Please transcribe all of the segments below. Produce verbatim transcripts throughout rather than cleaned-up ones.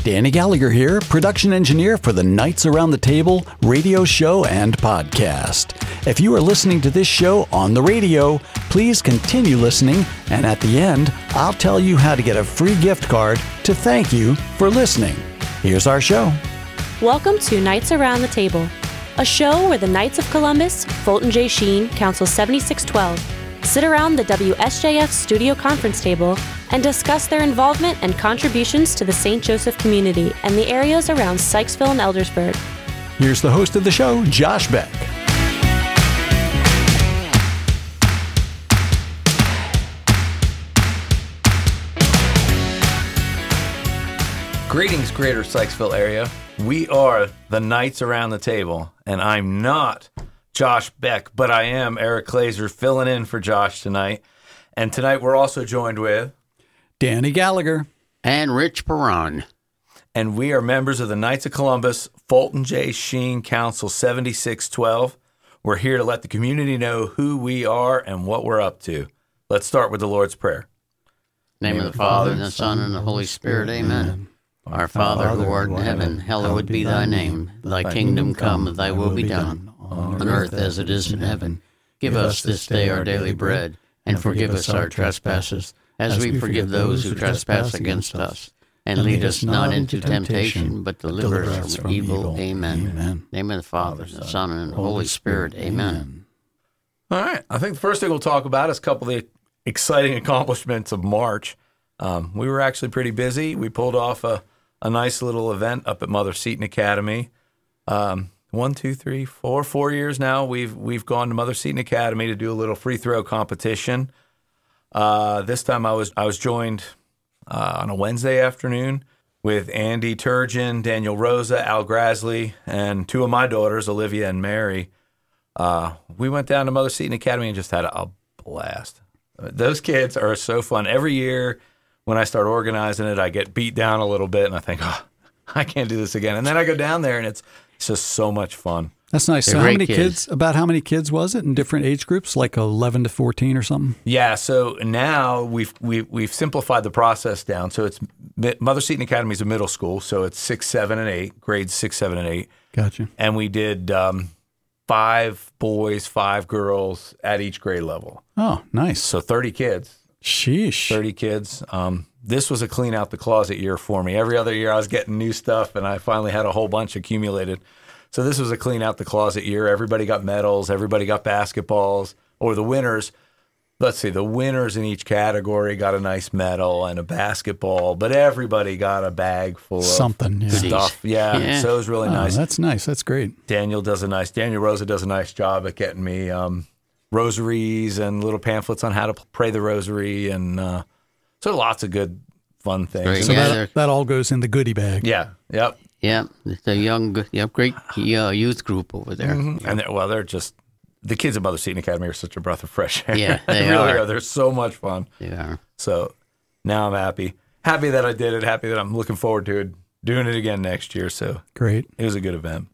Danny Gallagher here, production engineer for the Knights Around the Table radio show and podcast. If you are listening to this show on the radio, please continue listening, and at the end, I'll tell you how to get a free gift card to thank you for listening. Here's our show. Welcome to Knights Around the Table, a show where the Knights of Columbus, Fulton J. Sheen, Council seventy-six twelve, sit around the W S J F studio conference table and discuss their involvement and contributions to the Saint Joseph community and the areas around Sykesville and Eldersburg. Here's the host of the show, Josh Beck. Greetings, Greater Sykesville area. We are the Knights Around the Table, and I'm not Josh Beck, but I am Eric Glazer filling in for Josh tonight. And tonight we're also joined with Danny Gallagher and Rich Perron. And we are members of the Knights of Columbus, Fulton J. Sheen Council seventy-six twelve. We're here to let the community know who we are and what we're up to. Let's start with the Lord's Prayer. In the name of the Father, and the Son, and the Holy Spirit, amen. Our Father, who art in heaven, hallowed be thy name. Thy kingdom come, thy will be done, on earth as it is in heaven. Give us this day our daily bread, and forgive us our trespasses, as we forgive those who trespass against us. And lead us not into temptation, but deliver us from evil. Amen. In the name of the Father, the Son, and the Holy Spirit. Amen. All right. I think the first thing we'll talk about is a couple of the exciting accomplishments of March. Um, we were actually pretty busy. We pulled off a, a nice little event up at Mother Seton Academy. Um, one, two, three, four, four years now, we've we've gone to Mother Seton Academy to do a little free throw competition. Uh, this time I was I was joined uh, on a Wednesday afternoon with Andy Turgeon, Daniel Rosa, Al Grassley, and two of my daughters, Olivia and Mary. Uh, we went down to Mother Seton Academy and just had a, a blast. Those kids are so fun. Every year when I start organizing it, I get beat down a little bit, and I think, oh, I can't do this again. And then I go down there, and it's it's just so much fun. That's nice. They're so how many kids. kids, about how many kids was it in different age groups, like eleven to fourteen or something? Yeah, so now we've we've, we've simplified the process down. So it's Mother Seton Academy is a middle school, so it's six, seven, and eight, grades six, seven, and eight. Gotcha. And we did um, five boys, five girls at each grade level. Oh, nice. So thirty kids. Sheesh. thirty kids. Um, this was a clean out the closet year for me. Every other year I was getting new stuff, and I finally had a whole bunch accumulated. So this was a clean out the closet year. Everybody got medals. Everybody got basketballs. Or the winners, let's see, the winners in each category got a nice medal and a basketball, but everybody got a bag full of something, yeah. stuff. Yeah, Yeah. so it was really Oh, nice. that's nice. That's great. Daniel does a nice, Daniel Rosa does a nice job at getting me um, rosaries and little pamphlets on how to pray the rosary. And uh, so lots of good, fun things. Great. So Yeah, that, they're- that all goes in the goodie bag. Yeah, yep. Yeah, it's a young, yeah, great uh, youth group over there. Mhm. And they're, well, they're just, the kids at Mother Seton Academy are such a breath of fresh air. Yeah, they really are. are. They're so much fun. They are. So now I'm happy. Happy that I did it. Happy that I'm looking forward to it, doing it again next year. So Great. it was a good event.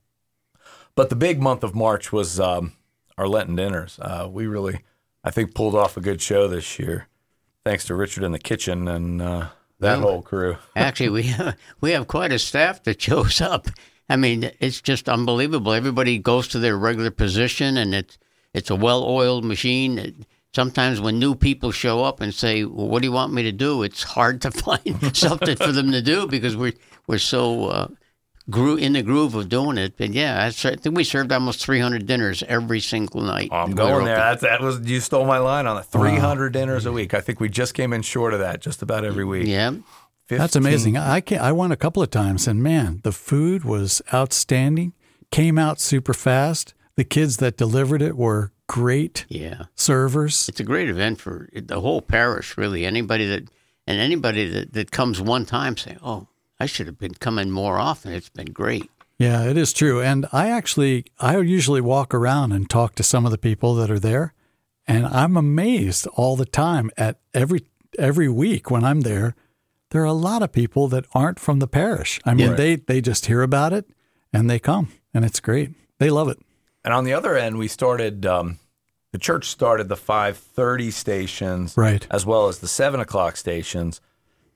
But the big month of March was um, our Lenten dinners. Uh, we really, I think, pulled off a good show this year, thanks to Richard in the kitchen and uh, that Well, whole crew. Actually, we have, we have quite a staff that shows up. I mean, it's just unbelievable. Everybody goes to their regular position, and it's it's a well-oiled machine. Sometimes when new people show up and say, well, "What do you want me to do?" It's hard to find something for them to do because we're we're so uh, gro- in the groove of doing it. But yeah, I think we served almost three hundred dinners every single night. Oh, I'm We going were there. open. That's, that was you stole my line on it. three hundred dinners a week. I think we just came in short of that just about every week. Yeah. That's fifteen amazing. I can I went a couple of times, and man, the food was outstanding. Came out super fast. The kids that delivered it were great Yeah. servers. It's a great event for the whole parish, really. Anybody that and anybody that, that comes one time say, "Oh, I should have been coming more often." It's been great. Yeah, it is true. And I actually, I usually walk around and talk to some of the people that are there, and I'm amazed all the time at every every week when I'm there. There are a lot of people that aren't from the parish. I mean, Yeah. they they just hear about it and they come, and it's great. They love it. And on the other end, we started, um, the church started the five thirty stations Right. as well as the seven o'clock stations.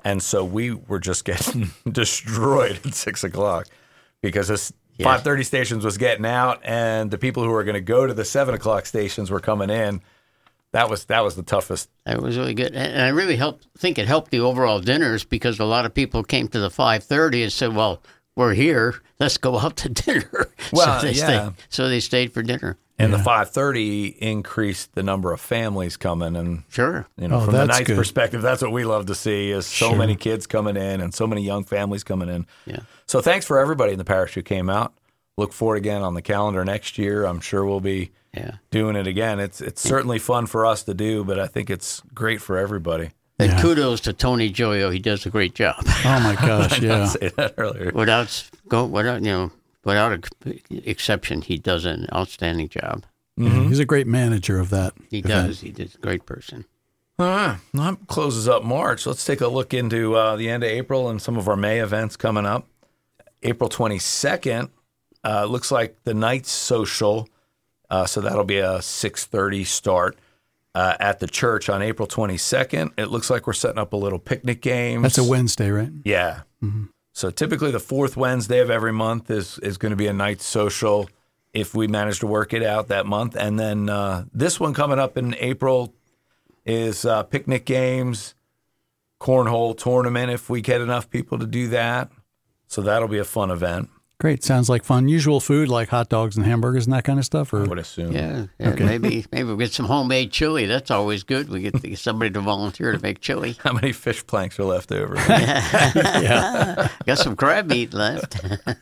And so we were just getting destroyed at six o'clock because this yeah. five thirty stations was getting out, and the people who were going to go to the seven o'clock stations were coming in. That was that was the toughest. That was really good, and I really helped. think it helped the overall dinners because a lot of people came to the five thirty and said, "Well, we're here. Let's go out to dinner." Well, so they yeah. Stayed, so they stayed for dinner. And yeah. the five thirty increased the number of families coming, and sure, you know, oh, from the Knights' good. perspective, that's what we love to see: is so sure. many kids coming in and so many young families coming in. Yeah. So thanks for everybody in the parish who came out. Look for it again on the calendar next year. I'm sure we'll be yeah. doing it again. It's it's certainly fun for us to do, but I think it's great for everybody. And Yeah. kudos to Tony Joyo. He does a great job. Oh my gosh, I yeah. didn't say that earlier. without go without you know without exception, he does an outstanding job. Mm-hmm. He's a great manager of that. He event. does. He does a great person. All right. Well, that closes up March. Let's take a look into uh, the end of April and some of our May events coming up. April twenty-second, uh, looks like the Knights Social, uh, so that'll be a six thirty start uh, at the church on April twenty-second. It looks like we're setting up a little picnic game. That's a Wednesday, right? Yeah. Mm-hmm. So typically the fourth Wednesday of every month is, is going to be a Knights Social if we manage to work it out that month. And then uh, this one coming up in April is uh, picnic games, cornhole tournament if we get enough people to do that. So that'll be a fun event. Great. Sounds like fun. Usual food like hot dogs and hamburgers and that kind of stuff? Or? I would assume. Yeah, yeah Okay. maybe maybe we'll get some homemade chili. That's always good. We get, to get somebody to volunteer to make chili. How many fish planks are left over? yeah. Got some crab meat left.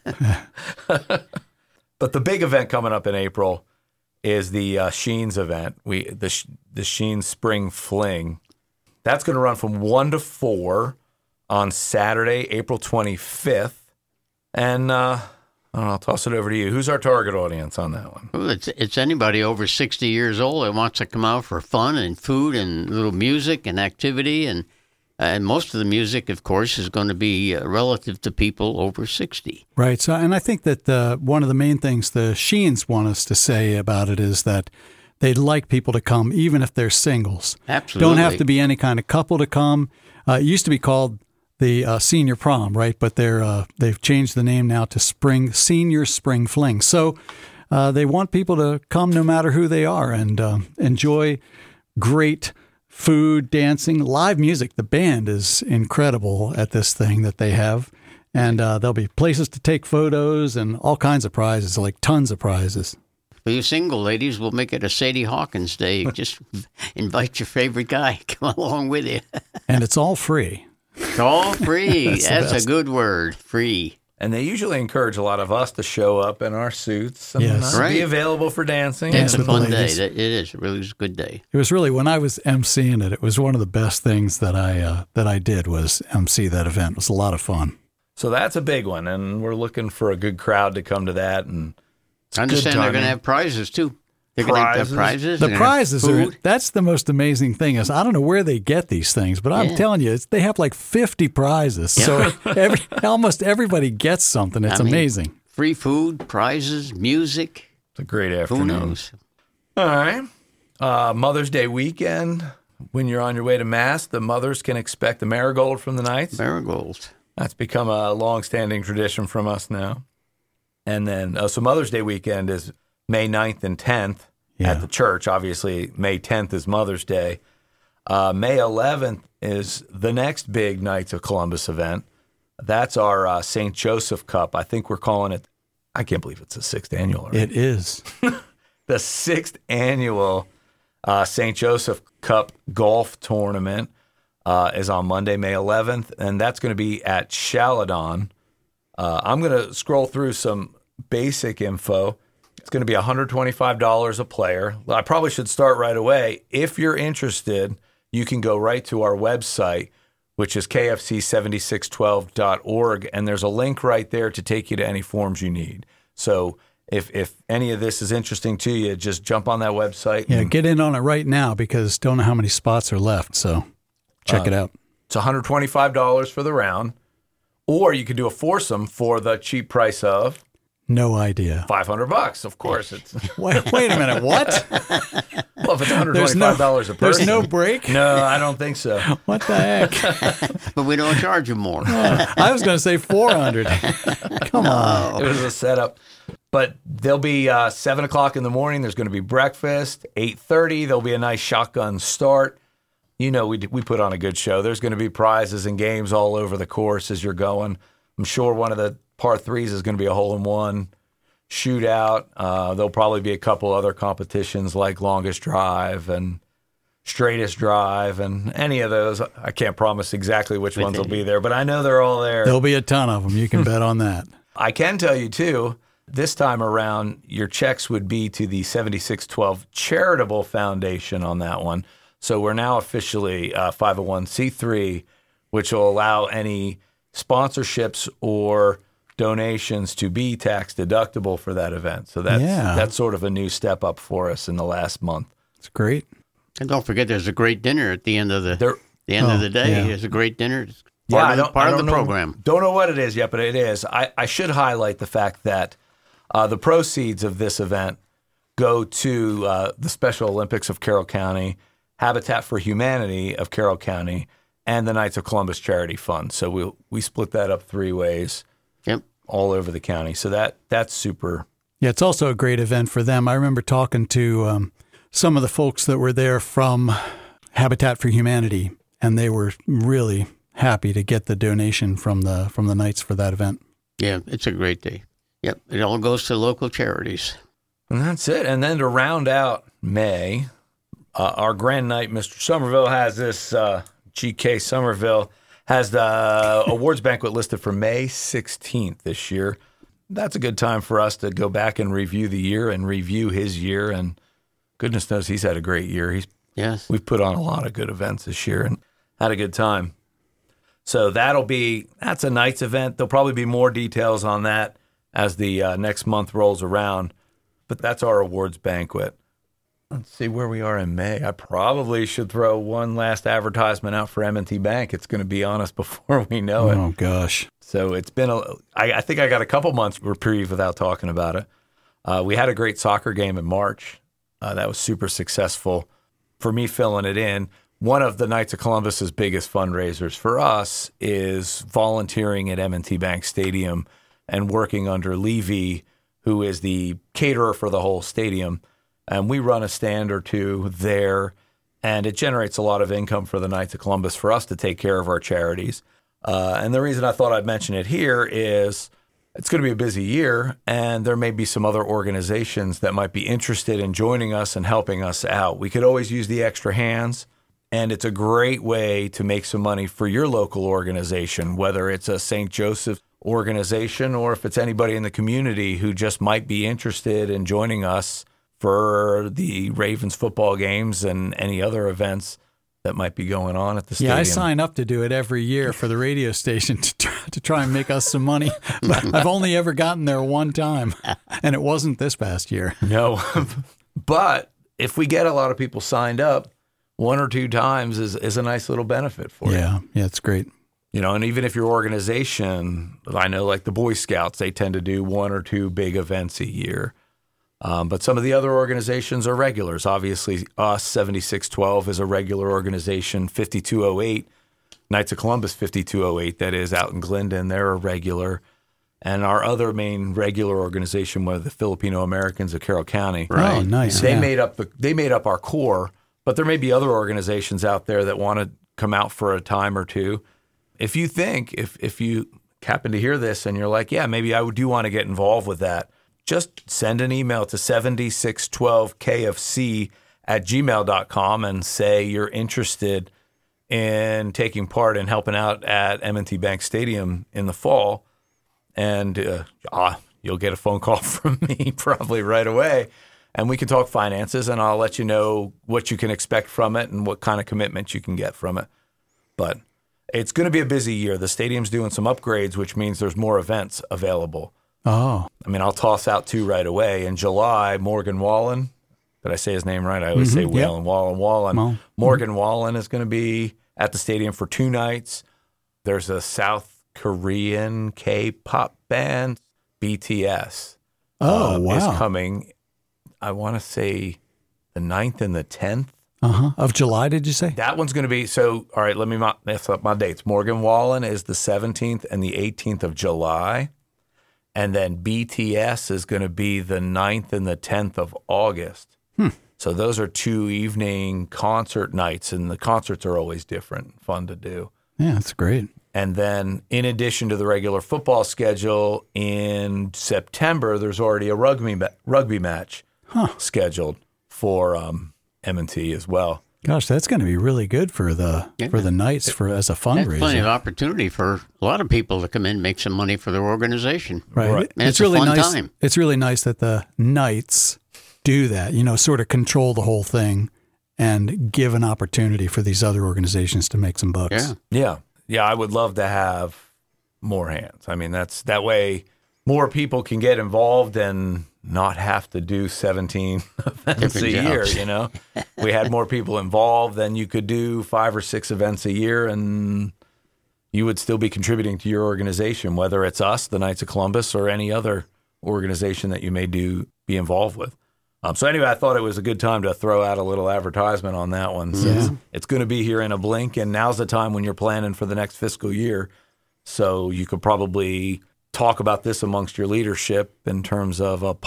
But the big event coming up in April is the uh, Sheens event. We the the Sheens Spring Fling. That's going to run from one to four on Saturday, April twenty-fifth. And uh, I don't know, I'll toss it over to you. Who's our target audience on that one? Well, it's it's anybody over sixty years old that wants to come out for fun and food and little music and activity. And, and most of the music, of course, is going to be uh, relative to people over sixty. Right. So, and I think that uh, one of the main things the Sheens want us to say about it is that they'd like people to come, even if they're singles. Absolutely. Don't have to be any kind of couple to come. Uh, it used to be called the uh, Senior Prom, right? But they're uh, they've changed the name now to Spring Senior Spring Fling. So uh, they want people to come no matter who they are and uh, enjoy great food, dancing, live music. The band is incredible at this thing that they have. And uh, there'll be places to take photos and all kinds of prizes, like tons of prizes. For you single ladies, we'll make it a Sadie Hawkins Day. Just invite your favorite guy. Come along with you. And it's all free. It's all free. That's the That's best. a good word. Free. And they usually encourage a lot of us to show up in our suits and Yes. uh, Right. be available for dancing. Dance It's a with the fun day. ladies. That- It is. It really is a good day. It was really, when I was emceeing it, it was one of the best things that I uh, that I did was emcee that event. It was a lot of fun. So that's a big one, and we're looking for a good crowd to come to that. And I understand good they're going to timing. have prizes, too. They're going to have Prizes? prizes. The They're gonna have prizes are, food. that's the most amazing thing is I don't know where they get these things, but I'm Yeah. telling you, it's, they have like fifty prizes. So every, almost everybody gets something. It's I mean, amazing. Free food, prizes, music. it's a great Who afternoon. knows? All right. Uh, Mother's Day weekend. When you're on your way to Mass, the mothers can expect the marigold from the Knights. Marigolds. That's become a long-standing tradition from us now. And then, uh, so Mother's Day weekend is May ninth and tenth Yeah. at the church. Obviously, May tenth is Mother's Day. Uh, May eleventh is the next big Knights of Columbus event. That's our uh, Saint Joseph Cup. I think we're calling it, I can't believe it's the sixth annual. Right? It is. The sixth annual uh, Saint Joseph Cup golf tournament uh, is on Monday, May eleventh, and that's going to be at Chaladon. Uh, I'm going to scroll through some basic info. It's going to be one hundred twenty-five dollars a player. I probably should start right away. If you're interested, you can go right to our website, which is k f c seven six one two dot org, and there's a link right there to take you to any forms you need. So if if any of this is interesting to you, just jump on that website. Yeah, and get in on it right now because don't know how many spots are left. So check Uh, it out. It's one hundred twenty-five dollars for the round, or you could do a foursome for the cheap price of No idea. five hundred bucks, of course. It's Wait, wait a minute. What? well, if it's one hundred twenty-five dollars There's no, a person. There's no break? No, I don't think so. What the heck? But we don't charge you more. I was going to say four hundred. Come on. It was a setup. But there'll be uh, seven o'clock in the morning. There's going to be breakfast. eight thirty, there'll be a nice shotgun start. You know, we we put on a good show. There's going to be prizes and games all over the course as you're going. I'm sure one of the par threes is going to be a hole-in-one shootout. Uh, there'll probably be a couple other competitions like longest drive and straightest drive and any of those. I can't promise exactly which ones will be there, but I know they're all there. There'll be a ton of them. You can bet on that. I can tell you, too, this time around, your checks would be to the seventy-six twelve Charitable Foundation on that one. So we're now officially uh, five oh one c three, which will allow any sponsorships or donations to be tax deductible for that event. So that's Yeah. that's sort of a new step up for us in the last month. It's great. And don't forget, there's a great dinner at the end of the There, the end Oh, of the day. yeah. There's a great dinner. It's yeah, part I of, the- don't, part I of don't the know, program. Don't know what it is yet, but it is. I, I should highlight the fact that uh, the proceeds of this event go to uh, the Special Olympics of Carroll County, Habitat for Humanity of Carroll County, and the Knights of Columbus Charity Fund. So we we split that up three ways Yep. all over the county. So that that's super. Yeah, it's also a great event for them. I remember talking to um, some of the folks that were there from Habitat for Humanity, and they were really happy to get the donation from the from the Knights for that event. Yeah, it's a great day. Yep. It all goes to local charities. And that's it. And then to round out May, uh, our grand night, Mister Somerville has this, uh, G K Somerville has the awards banquet listed for May sixteenth this year. That's a good time for us to go back and review the year and review his year. And goodness knows he's had a great year. He's Yes. We've put on a lot of good events this year and had a good time. So that'll be, that's a Knights event. There'll probably be more details on that as the uh, next month rolls around. But that's our awards banquet. Let's see where we are in May. I probably should throw one last advertisement out for M and T Bank. It's going to be on us before we know it. Oh, gosh. So it's been, a, I, I think I got a couple months reprieve without talking about it. Uh, we had a great soccer game in March. Uh, that was super successful for me filling it in. One of the Knights of Columbus's biggest fundraisers for us is volunteering at M and T Bank Stadium and working under Levy, who is the caterer for the whole stadium. And we run a stand or two there, and it generates a lot of income for the Knights of Columbus for us to take care of our charities. Uh, and the reason I thought I'd mention it here is it's going to be a busy year, and there may be some other organizations that might be interested in joining us and helping us out. We could always use the extra hands, and it's a great way to make some money for your local organization, whether it's a Saint Joseph organization or if it's anybody in the community who just might be interested in joining us for the Ravens football games and any other events that might be going on at the stadium. Yeah, I sign up to do it every year for the radio station to try, to try and make us some money. But I've only ever gotten there one time, and it wasn't this past year. No, but if we get a lot of people signed up, one or two times is, is a nice little benefit for you. Yeah, yeah, it's great. You know, and even if your organization, I know like the Boy Scouts, they tend to do one or two big events a year. Um, but some of the other organizations are regulars. Obviously, us, seventy-six twelve, is a regular organization. fifty-two oh eight, Knights of Columbus fifty-two oh eight, that is out in Glendon, they're a regular. And our other main regular organization was the Filipino Americans of Carroll County. Right. Oh, nice. They yeah. made up the, they made up our core, but there may be other organizations out there that want to come out for a time or two. If you think, if if you happen to hear this and you're like, yeah, maybe I do want to get involved with that, just send an email to seventy-six twelve K F C at gmail dot com and say you're interested in taking part in helping out at M and T Bank Stadium in the fall. And uh, ah, you'll get a phone call from me probably right away. And we can talk finances, and I'll let you know what you can expect from it and what kind of commitment you can get from it. But it's going to be a busy year. The stadium's doing some upgrades, which means there's more events available. Oh, I mean, I'll toss out two right away. In July, Morgan Wallen, did I say his name right? I always Mm-hmm, say Whalen, yep. Wallen, Wallen. Well, Morgan Wallen is going to be at the stadium for two nights. There's a South Korean K-pop band, B T S. Oh, uh, wow. Is coming, I want to say the ninth and the tenth. Uh-huh. Of July, did you say? That one's going to be, so, all right, let me mess up my dates. Morgan Wallen is the seventeenth and the eighteenth of July. And then B T S is going to be the ninth and the tenth of August. Hmm. So those are two evening concert nights, and the concerts are always different, fun to do. Yeah, that's great. And then in addition to the regular football schedule, in September, there's already a rugby ma- rugby match huh. scheduled for um, M and T as well. Gosh, that's going to be really good for the yeah. for the Knights for as a fundraiser. That's plenty of opportunity for a lot of people to come in and make some money for their organization. Right. right. And it's, it's really a fun nice. time. It's really nice that the Knights do that, you know, sort of control the whole thing and give an opportunity for these other organizations to make some bucks. Yeah. Yeah. Yeah, I would love to have more hands. I mean, that's that way more people can get involved and not have to do seventeen events Different a jobs. year, you know. We had more people involved, then you could do five or six events a year and you would still be contributing to your organization, whether it's us, the Knights of Columbus, or any other organization that you may do be involved with. Um, so anyway, I thought it was a good time to throw out a little advertisement on that one since Yeah. it's going to be here in a blink, and now's the time when you're planning for the next fiscal year. So you could probably talk about this amongst your leadership in terms of a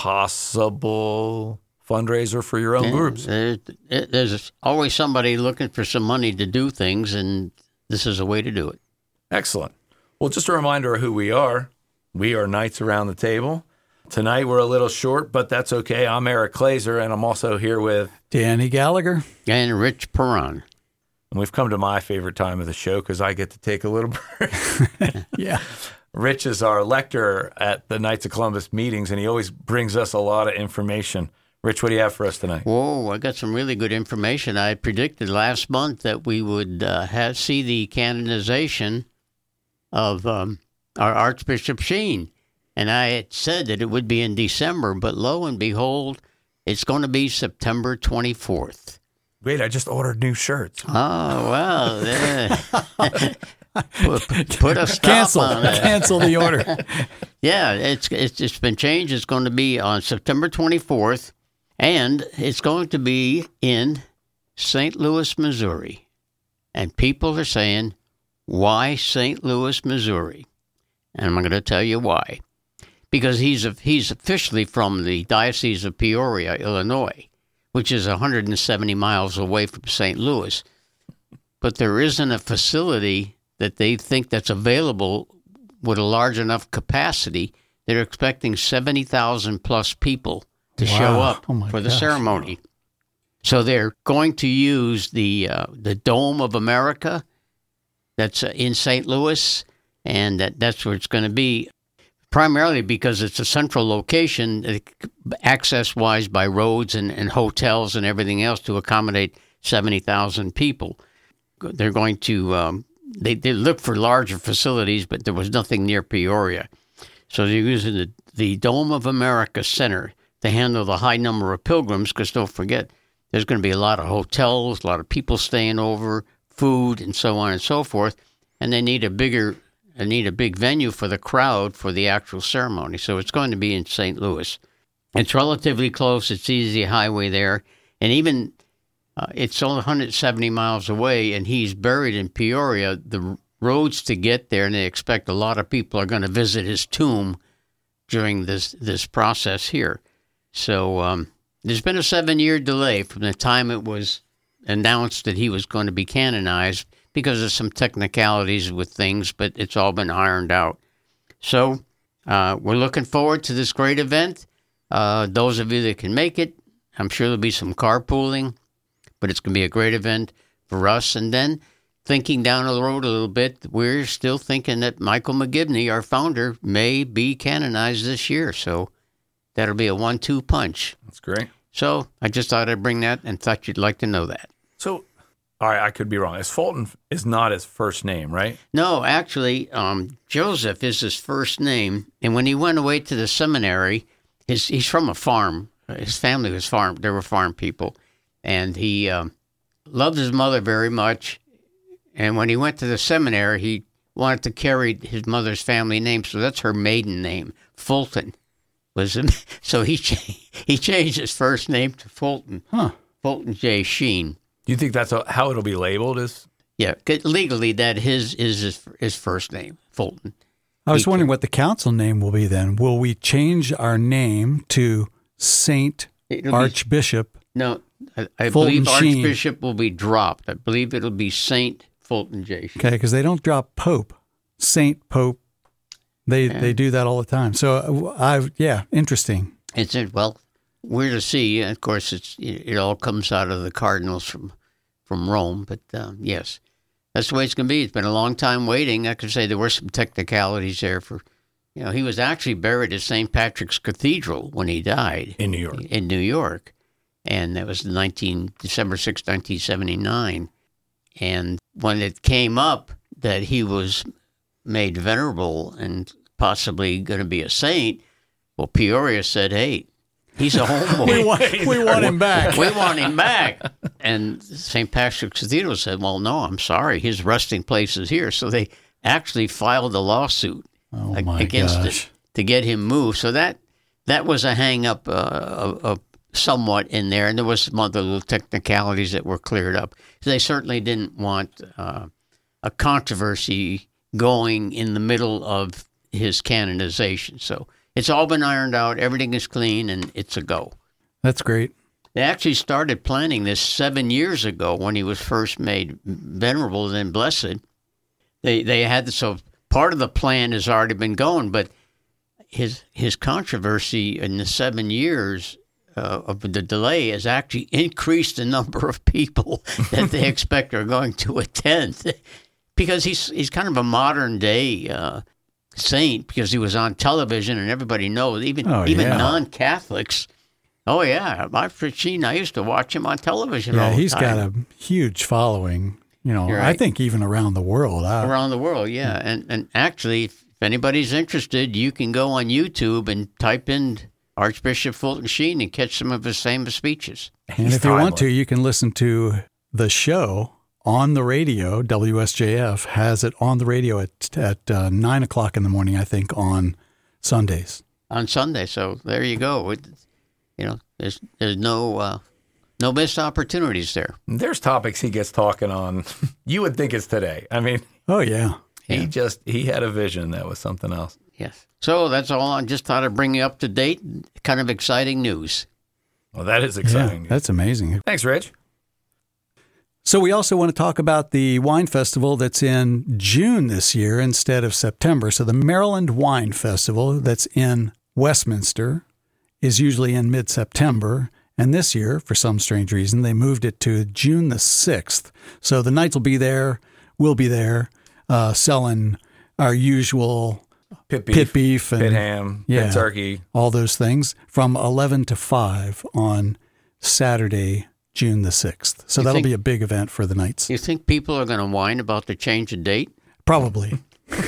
possible fundraiser for your own Yeah, groups. there- There's always somebody looking for some money to do things, and this is a way to do it. Excellent. Well, just a reminder of who we are. We are Knights Around the Table. Tonight we're a little short, but that's okay. I'm Eric Glazer, and I'm also here with... Danny Gallagher. And Rich Perron. And we've come to my favorite time of the show because I get to take a little break. Yeah. Rich is our lector at the Knights of Columbus meetings, and he always brings us a lot of information. Rich, what do you have for us tonight? Whoa, I got some really good information. I predicted last month that we would uh, have, see the canonization of um, our Archbishop Sheen. And I had said that it would be in December, but lo and behold, it's going to be September twenty-fourth. Wait, I just ordered new shirts. Oh, well, uh, put, put a stop Cancel. on it. Cancel the order. Yeah, it's, it's it's been changed. It's going to be on September twenty-fourth, and it's going to be in Saint Louis, Missouri. And people are saying, why Saint Louis, Missouri? And I'm going to tell you why. Because he's a, he's officially from the Diocese of Peoria, Illinois, which is one hundred seventy miles away from Saint Louis. But there isn't a facility that they think that's available with a large enough capacity. They're expecting seventy thousand plus people to Wow. show up Oh my for the gosh. ceremony. So they're going to use the uh, the Dome of America that's uh, in Saint Louis, and that, that's where it's going to be. Primarily because it's a central location, access-wise by roads and, and hotels and everything else to accommodate seventy thousand people. They're going to, um, they, they look for larger facilities, but there was nothing near Peoria. So they're using the, the Dome of America Center to handle the high number of pilgrims, because don't forget, there's going to be a lot of hotels, a lot of people staying over, food, and so on and so forth, and they need a bigger... I need a big venue for the crowd for the actual ceremony. So it's going to be in Saint Louis. It's relatively close. It's easy highway there. And even uh, it's only one hundred seventy miles away, and he's buried in Peoria. The roads to get there, and they expect a lot of people are going to visit his tomb during this, this process here. So um, there's been a seven-year delay from the time it was announced that he was going to be canonized, because of some technicalities with things, but it's all been ironed out. So uh, we're looking forward to this great event. Uh, those of you that can make it, I'm sure there'll be some carpooling, but it's going to be a great event for us. And then thinking down the road a little bit, we're still thinking that Michael McGivney, our founder, may be canonized this year. So that'll be a one two punch. That's great. So I just thought I'd bring that and thought you'd like to know that. So, all right, I could be wrong. Is Fulton is not his first name, right? No, actually, um, Joseph is his first name. And when he went away to the seminary, his, he's from a farm. His family was farm. They were farm people. And he um, loved his mother very much. And when he went to the seminary, he wanted to carry his mother's family name, so that's her maiden name, Fulton. Was so he he changed his first name to Fulton. Huh. Fulton J. Sheen. Do you think that's how it'll be labeled? Is Yeah, legally that his is his, his first name, Fulton. I was He wondering can- what the council name will be then. Will we change our name to Saint It'll be- Archbishop? No, I, I Fulton believe Sheen. Archbishop will be dropped. I believe it'll be Saint Fulton J. Sheen. Okay, because they don't drop Pope, Saint Pope. They Yeah. they do that all the time. So I yeah, interesting. It's it. Well, we're to see. Of course, it's it all comes out of the cardinals from from Rome. But um, yes, that's the way it's going to be. It's been a long time waiting. I could say there were some technicalities there for, you know, he was actually buried at Saint Patrick's Cathedral when he died in New York? in New York, and that was nineteen December sixth, nineteen seventy nine. And when it came up that he was made venerable and possibly going to be a saint, well, Peoria said, "Hey, he's a homeboy. We want we want him back. We want him back." And Saint Patrick's Cathedral said, "Well, no, I'm sorry. His resting place is here." So they actually filed a lawsuit Oh ag- my against gosh. it to get him moved. So that that was a hang up, uh, uh, uh, somewhat in there, and there was some other little technicalities that were cleared up. They certainly didn't want uh, a controversy going in the middle of his canonization. So it's all been ironed out. Everything is clean, and it's a go. That's great. They actually started planning this seven years ago when he was first made venerable and then blessed. They they had so part of the plan has already been going, but his his controversy in the seven years uh, of the delay has actually increased the number of people that they expect are going to attend, because he's he's kind of a modern day uh, saint, because he was on television and everybody knows, even Oh, even yeah. non-Catholics. Oh yeah, my Gene, I used to watch him on television. Yeah, all the he's time. got a huge following. You know, You're I right. think even around the world. I, around the world, yeah. And and actually, if anybody's interested, you can go on YouTube and type in Archbishop Fulton Sheen and catch some of his famous speeches. and He's if you want to, timeless. you can listen to the show on the radio. W S J F has it on the radio at at uh, nine o'clock in the morning, I think, on Sundays. On Sunday, so there you go. It, you know, there's there's no uh, no missed opportunities there. There's topics he gets talking on. You would think it's today. I mean, Oh yeah, he Yeah. just he had a vision that was something else. Yes. So that's all. I just thought I'd bring you up to date. Kind of exciting news. Well, that is yeah, exciting. that's amazing. Thanks, Rich. So we also want to talk about the wine festival that's in June this year instead of September. So the Maryland Wine Festival that's in Westminster is usually in mid-September. And this year, for some strange reason, they moved it to June the sixth. So the Knights will be there, we'll be there, uh, selling our usual Pit beef, pit beef and pit ham, yeah. pit turkey. all those things from eleven to five on Saturday, June the sixth. So You that'll think- be a big event for the Knights. You think people are going to whine about the change of date? Probably.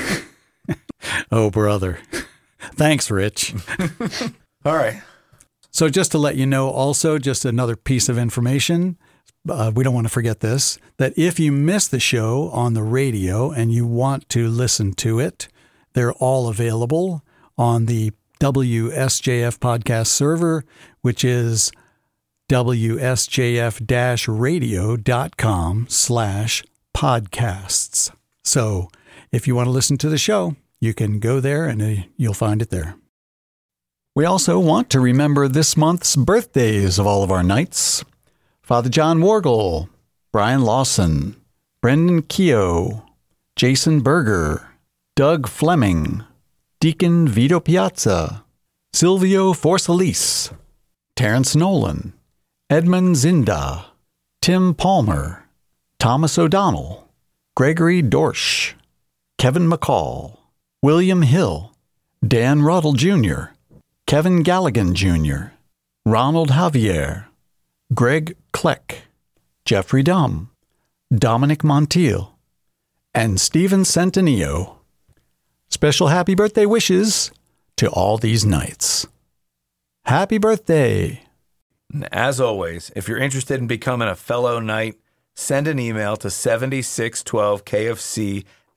Oh, brother. Thanks, Rich. All right. So just to let you know also, just another piece of information, uh, we don't want to forget this, that if you miss the show on the radio and you want to listen to it, they're all available on the W S J F podcast server, which is W S J F radio dot com slash podcasts. So if you want to listen to the show, you can go there and uh, you'll find it there. We also want to remember this month's birthdays of all of our Knights. Father John Wargle, Brian Lawson, Brendan Keogh, Jason Berger, Doug Fleming, Deacon Vito Piazza, Silvio Forsalise, Terrence Nolan, Edmund Zinda, Tim Palmer, Thomas O'Donnell, Gregory Dorsch, Kevin McCall, William Hill, Dan Ruddle Junior, Kevin Galligan Junior, Ronald Javier, Greg Kleck, Jeffrey Dumm, Dominic Montiel, and Stephen Centenio. Special happy birthday wishes to all these Knights. Happy birthday! And as always, if you're interested in becoming a fellow Knight, send an email to seventy-six twelve K F C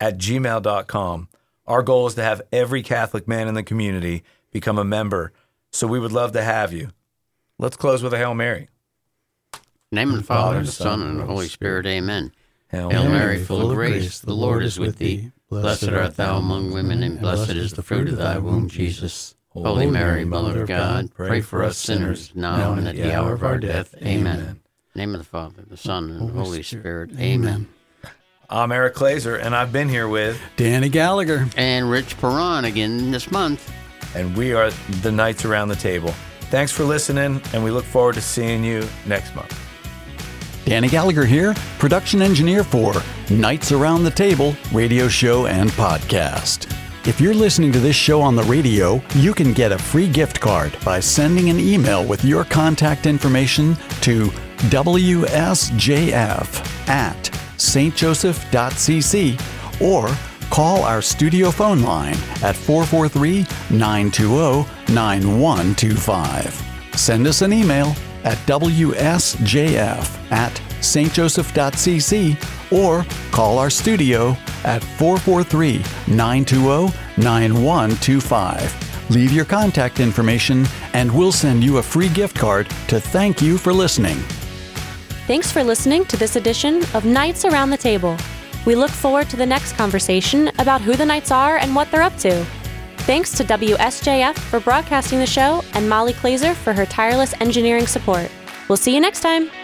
at gmail dot com. Our goal is to have every Catholic man in the community become a member, so we would love to have you. Let's close with a Hail Mary. In the name of the Father, the Son, and the Holy Spirit, amen. Hail, Hail Mary, full of grace, the Lord is with thee. Blessed art thou among women, and blessed is the fruit of thy womb, Jesus. Holy Mary, Mother of God, pray for us sinners, now and at the hour of our death. Amen. In the name of the Father, the Son, and the Holy Spirit, amen. I'm Eric Glazer, and I've been here with Danny Gallagher and Rich Perron again this month. And we are the Knights Around the Table. Thanks for listening, and we look forward to seeing you next month. Danny Gallagher here, production engineer for Knights Around the Table radio show and podcast. If you're listening to this show on the radio, you can get a free gift card by sending an email with your contact information to W S J F at s t joseph dot c c or call our studio phone line at four four three, nine two zero, nine one two five. Send us an email at W S J F at s t joseph dot c c or call our studio at four four three, nine two zero, nine one two five. Leave your contact information and we'll send you a free gift card to thank you for listening. Thanks for listening to this edition of Knights Around the Table. We look forward to the next conversation about who the Knights are and what they're up to. Thanks to W S J F for broadcasting the show and Molly Glazer for her tireless engineering support. We'll see you next time.